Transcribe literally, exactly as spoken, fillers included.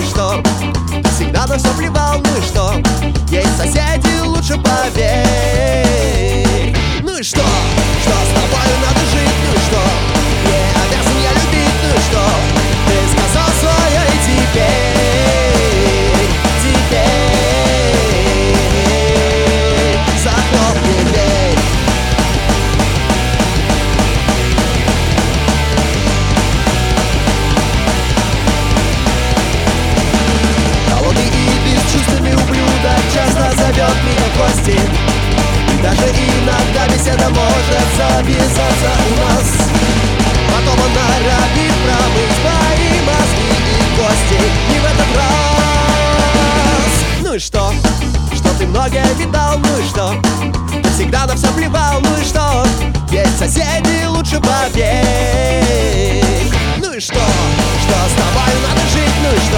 что? Ты всегда на все плевал, ну и что? Есть соседи, лучше поверь. Ну и что? Что с тобою надо жить, ну и что? Не обязан я любить, ну и что? Ты сказал свое и теперь, теперь захлопни дверь. Холодный и бесчувственный ублюдок часто зовет меня в гости. И даже иногда беседа может завязаться у нас. Потом он норовит промыть мои мозги и кости. Не в этот раз. Ну и что? Что ты многое видал, ну и что? Ты всегда на все плевал, ну и что? Есть соседи, лучше поверь. Ну и что? Что с тобой надо жить, ну и что?